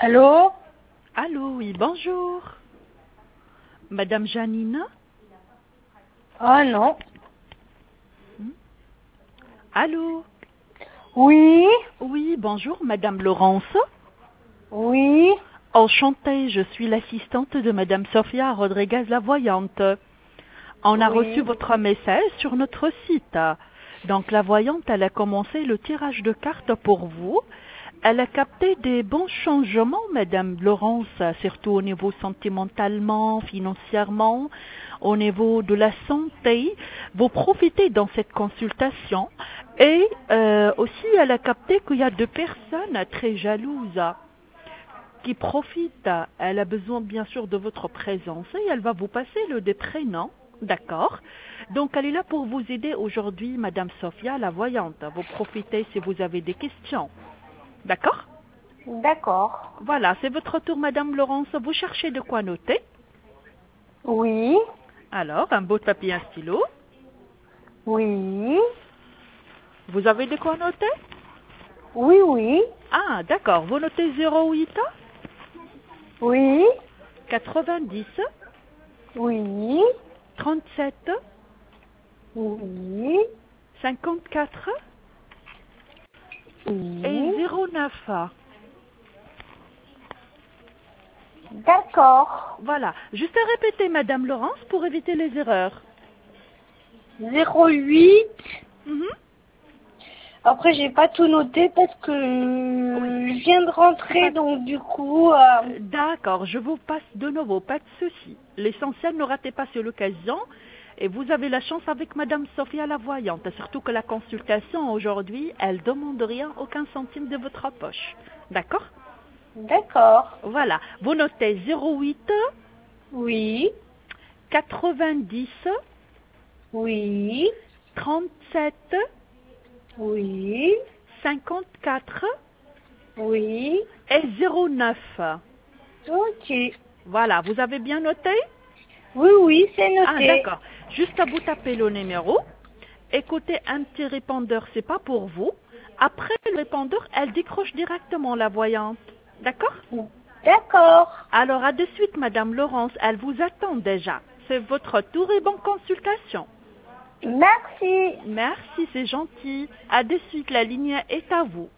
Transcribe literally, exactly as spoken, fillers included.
Allô? Allô, oui, bonjour. Madame Janina? Ah non. Allô? Oui? Oui, bonjour, Madame Laurence. Oui? Enchantée, je suis l'assistante de Madame Sofia Rodriguez la voyante. On a Oui. reçu votre message sur notre site. Donc la voyante, elle a commencé le tirage de cartes pour vous. Elle a capté des bons changements, Madame Laurence, surtout au niveau sentimentalement, financièrement, au niveau de la santé. Vous profitez dans cette consultation et euh, aussi elle a capté qu'il y a deux personnes très jalouses qui profitent. Elle a besoin bien sûr de votre présence et elle va vous passer le des prénoms. D'accord. Donc elle est là pour vous aider aujourd'hui, Madame Sophia, la voyante. Vous profitez si vous avez des questions. D'accord? D'accord. Voilà, c'est votre tour, Madame Laurence. Vous cherchez de quoi noter? Oui? Alors, un beau papier, un stylo. Oui? Vous avez de quoi noter? Oui, oui? Ah, d'accord. Vous notez zéro huit Oui? quatre-vingt-dix Oui? trente-sept Oui? cinquante-quatre et Oui? zéro neuf. D'accord. Voilà. Juste à répéter, Madame Laurence, pour éviter les erreurs. Zéro huit. Mhm. Après, j'ai pas tout noté parce que Oui. je viens de rentrer, Pas- donc du coup... euh, Euh, D'accord, je vous passe de nouveau, pas de souci. L'essentiel, ne ratez pas sur l'occasion. Et vous avez la chance avec Madame Sophia la voyante. Surtout que la consultation aujourd'hui, elle demande rien, aucun centime de votre poche. D'accord? D'accord. Voilà. Vous notez zéro huit Oui? quatre-vingt-dix Oui? trente-sept Oui? cinquante-quatre Oui? et zéro neuf. Ok. Voilà, vous avez bien noté? Oui, oui, c'est Ah, noté. d'accord. Juste à vous taper le numéro. Écoutez, un petit répondeur, c'est pas pour vous. Après le répondeur, elle décroche directement la voyante. D'accord? D'accord. Alors, à de suite, Madame Laurence, elle vous attend déjà. C'est votre tour et bonne consultation. Merci. Merci, c'est gentil. À de suite, la ligne est à vous.